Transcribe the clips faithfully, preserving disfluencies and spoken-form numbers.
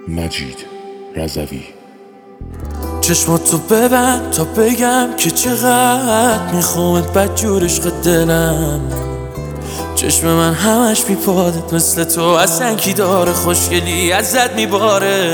مجید رضوی. چشماتو ببند تا بگم که چقدر میخوامت بدجور عشق دلم. چشم من همش میپادت مثل تو اصلا کی داره خوشگلی ازت میباره.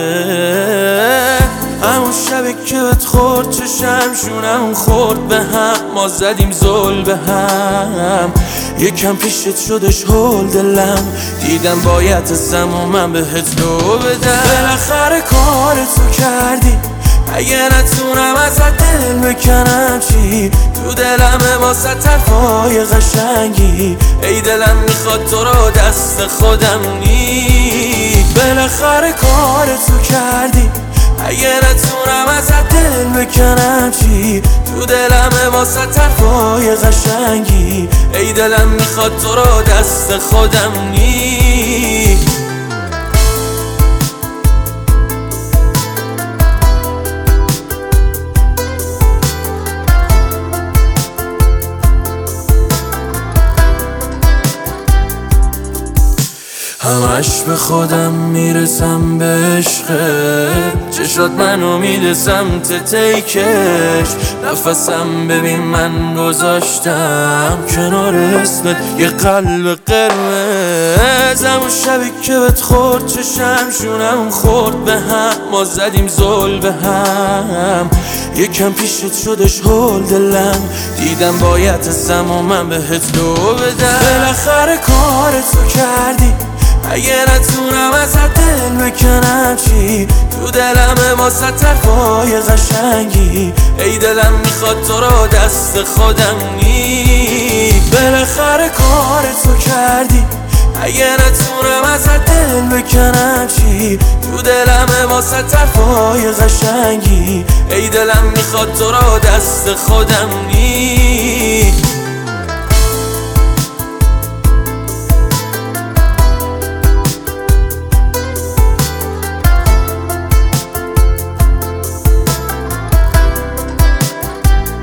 همون شبی که بهت خورد چشم شونمون خورد به هم، ما زدیم زل به هم. یکم پیشت شدش هول دلم، دیدم باید ازم و من بهت لو بدم. بالاخره کار تو کردی، اگه نتونم ازت دل بکنم چی؟ تو دلمه واسه طرفای قشنگی، ای دلم میخواد تو رو دست خودم نی. بالاخره کار تو کردی، اگه نتونم ازت دل بکنم چی؟ تو دلمه واسه طرفای قشنگی، ای دلم میخواد تو رو دست خودم نی. همش به خودم میرسم به عشقت، چشات منو میده سمت تیکش. نفسم ببین من گذاشتم کنار اسمت یه قلب قرمز. همون شبی که بهت خورد چشم شونم خورد به هم، ما زدیم زل به هم. یکم پیشت شدش هول دلم، دیدم باید ازم و من بهت لو بدم. بالاخره کار تو کردی، اگه نتونم ازت دل بکنم چی؟ تو دلمه واسه طرفای قشنگی، ای دلم میخواد تو رو دست خودم نی. بالاخره کار تو کردی، اگه نتونم ازت دل بکنم چی؟ تو دلمه واسه طرفای قشنگی، ای دلم میخواد تو رو دست خودم نی.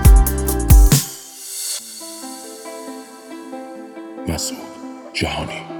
مسعود جهانی.